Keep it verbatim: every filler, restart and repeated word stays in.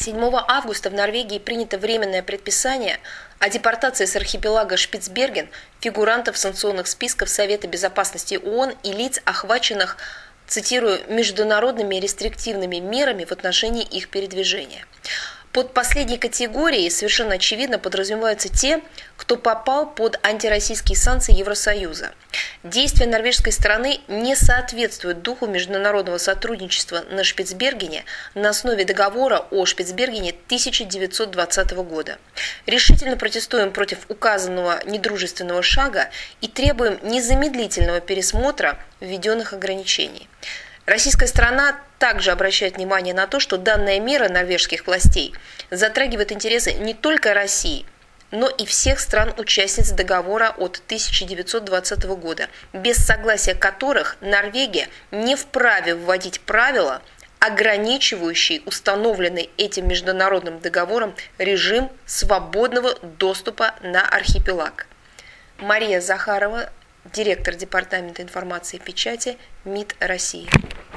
седьмого августа в Норвегии принято временное предписание о депортации с архипелага Шпицберген фигурантов санкционных списков Совета Безопасности ООН и лиц, охваченных, цитирую, международными рестриктивными мерами в отношении их передвижения. Под последней категорией совершенно очевидно подразумеваются те, кто попал под антироссийские санкции Евросоюза. Действия норвежской стороны не соответствуют духу международного сотрудничества на Шпицбергене на основе договора о Шпицбергене тысяча девятьсот двадцатого года. Решительно протестуем против указанного недружественного шага и требуем незамедлительного пересмотра введенных ограничений. Российская сторона также обращает внимание на то, что данная мера норвежских властей затрагивает интересы не только России, но и всех стран-участниц договора от тысяча девятьсот двадцатого года, без согласия которых Норвегия не вправе вводить правила, ограничивающие установленный этим международным договором режим свободного доступа на архипелаг. Мария Захарова, директор Департамента информации и печати МИД России.